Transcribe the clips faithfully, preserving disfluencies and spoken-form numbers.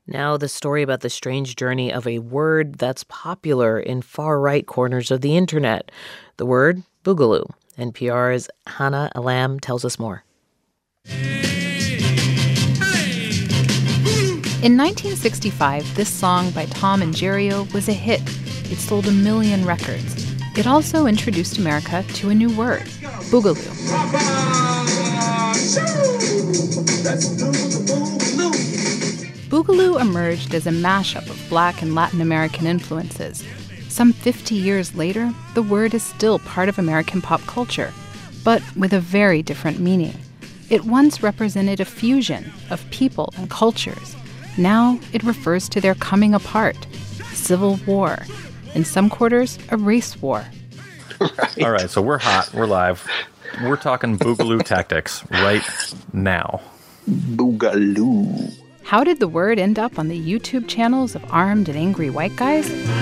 Now, the story about the strange journey of a word that's popular in far-right corners of the internet. The word boogaloo. N P R's Hannah Alam tells us more. In nineteen sixty-five, this song by Tom and Jerry-O was a hit. It sold a million records. It also introduced America to a new word, boogaloo. Boogaloo emerged as a mashup of Black and Latin American influences. Some fifty years later, the word is still part of American pop culture, but with a very different meaning. It once represented a fusion of people and cultures. Now it refers to their coming apart, civil war. In some quarters, a race war. Right. All right, so we're hot, we're live. We're talking boogaloo tactics right now. Boogaloo. How did the word end up on the YouTube channels of armed and angry white guys?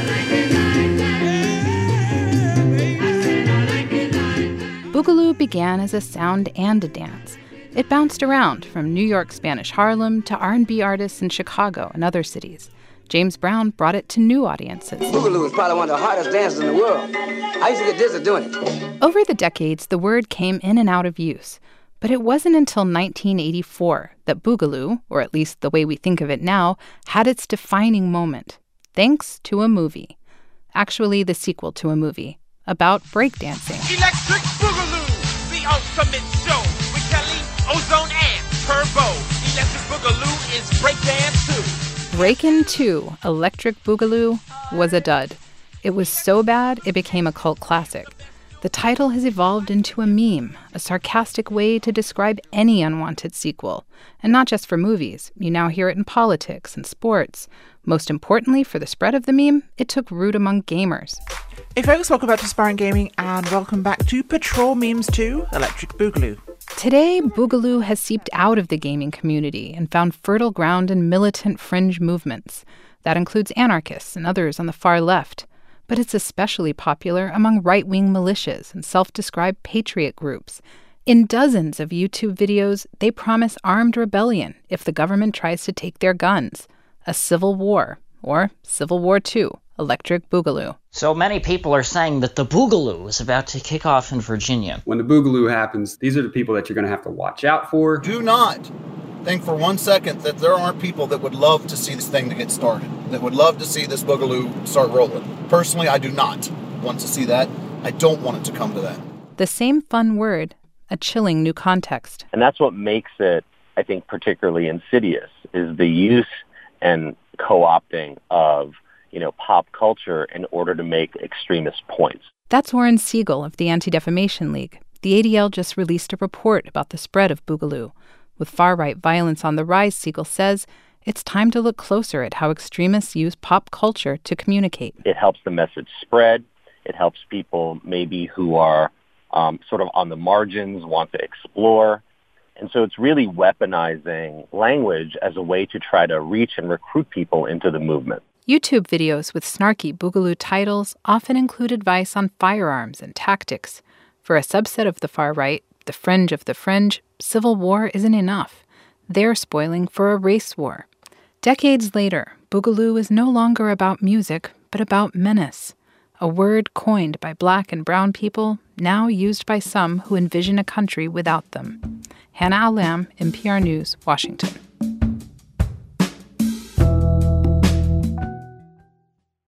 Boogaloo began as a sound and a dance. It bounced around from New York Spanish Harlem to R and B artists in Chicago and other cities. James Brown brought it to new audiences. Boogaloo is probably one of the hardest dances in the world. I used to get dizzy doing it. Over the decades, the word came in and out of use. But it wasn't until nineteen eighty-four that boogaloo, or at least the way we think of it now, had its defining moment, thanks to a movie. Actually, the sequel to a movie about breakdancing. Electric Boogaloo, the ultimate show with Kelly, Ozone, and Turbo. Electric Boogaloo is breakdance too. Breakin' two, Electric Boogaloo, was a dud. It was so bad, it became a cult classic. The title has evolved into a meme, a sarcastic way to describe any unwanted sequel. And not just for movies. You now hear it in politics and sports. Most importantly, for the spread of the meme, it took root among gamers. Hey folks, welcome back to Aspiring Gaming and welcome back to Patrol Memes two, Electric Boogaloo. Today, Boogaloo has seeped out of the gaming community and found fertile ground in militant fringe movements. That includes anarchists and others on the far left. But it's especially popular among right-wing militias and self-described patriot groups. In dozens of YouTube videos, they promise armed rebellion if the government tries to take their guns. A civil war, or Civil War two, Electric Boogaloo. So many people are saying that the Boogaloo is about to kick off in Virginia. When the Boogaloo happens, these are the people that you're going to have to watch out for. Do not think for one second that there aren't people that would love to see this thing to get started, that would love to see this Boogaloo start rolling. Personally, I do not want to see that. I don't want it to come to that. The same fun word, a chilling new context. And that's what makes it, I think, particularly insidious, is the use and co-opting of, you know, pop culture in order to make extremist points. That's Warren Siegel of the Anti-Defamation League. The A D L just released a report about the spread of Boogaloo. With far-right violence on the rise, Siegel says, it's time to look closer at how extremists use pop culture to communicate. It helps the message spread. It helps people maybe who are um, sort of on the margins, want to explore. And so it's really weaponizing language as a way to try to reach and recruit people into the movement. YouTube videos with snarky Boogaloo titles often include advice on firearms and tactics. For a subset of the far right, the fringe of the fringe, civil war isn't enough. They're spoiling for a race war. Decades later, Boogaloo is no longer about music, but about menace, a word coined by Black and brown people, now used by some who envision a country without them. Hannah Alam, N P R News, Washington.